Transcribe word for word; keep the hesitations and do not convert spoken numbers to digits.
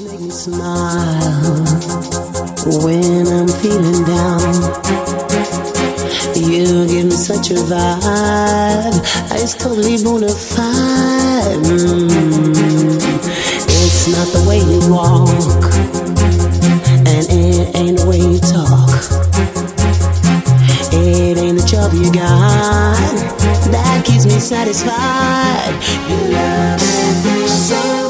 make me smile when I'm feeling down. You give me such a vibe, it's totally bona fide. Mm. It's not the way you walk, and it ain't the way you talk. It ain't the job you got that keeps me satisfied. Your love feels so